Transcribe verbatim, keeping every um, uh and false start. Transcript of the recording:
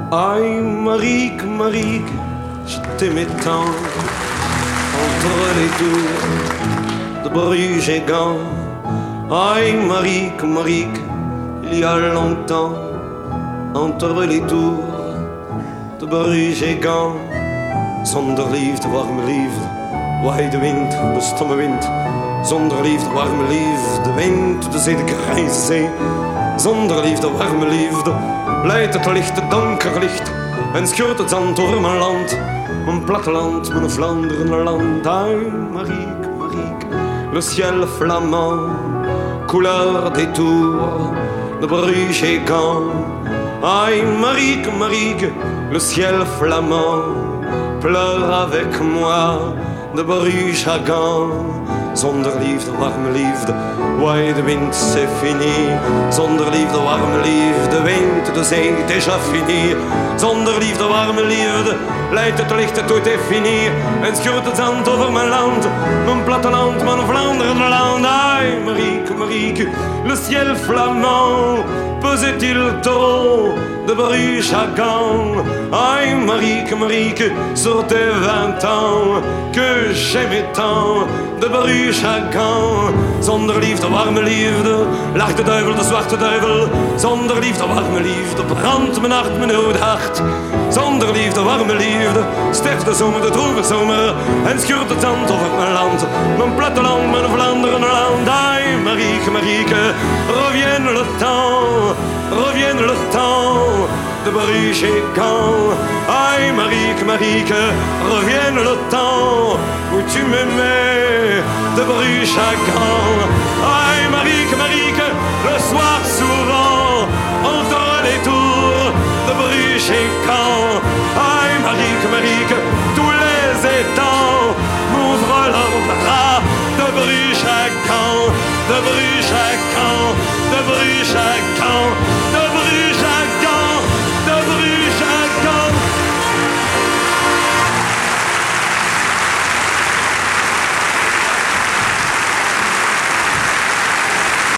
Aïe, Marique, Marique, je t'aimais tant. Entre les tours de Bruges et Gand. Aïe, Marique, Marique, il y a longtemps. Entre les tours de Bruges et Gand. Zonder liefde, warme liefde, waai de wind, de stomme wind. Zonder liefde, warme liefde, wind, de zee, de grijze zee. Zonder liefde, warme liefde, leidt het licht, het donker licht. En scheurt het zand door mijn land. Mijn platteland, mijn Vlaanderen land. Aïe, Marique, Marique, le ciel flamand. Couleur des tours de Bruges et Gand. Aïe, Marique, Marique, le ciel flamand. Pleure avec moi de Bruges à Gand. Zonder liefde, warme liefde, waai de wind, c'est fini. Zonder liefde, warme liefde, wind, de zee, déjà fini. Zonder liefde, warme liefde, leidt het licht, tout est fini. En scheurt het zand over mijn land, mijn platteland, mijn Vlaanderenland. Aïe, Marique, Marique, le ciel flamand, pesait-il trop de Bruges à Gand? Aïe, Marique, Marique, sur tes vingt ans, que j'aimais tant, de Bruges à Gand. Zonder liefde, warme liefde, lacht de duivel, de zwarte duivel. Zonder liefde, warme liefde, brandt mijn hart, mijn oude hart. Zonder liefde, warme liefde, sterft de zomer, de droeve zomer. En scheurt het zand over mijn land, mijn platteland, mijn Vlaanderenland. Aïe, Marieke, Marieke, revienne le temps, revienne le temps de Bruges et Gand. Aïe, Marieke, Marieke, revienne le temps où tu m'aimais de Bruges à Gand. Aïe, Marieke, Marieke, le soir souvent entre les tours de Bruges et Gand. Aïe, Marieke, Marieke, tous les étangs m'ouvrent leurs bras de Bruges à Gand, de Bruges à Gand, de Bruges à Gand.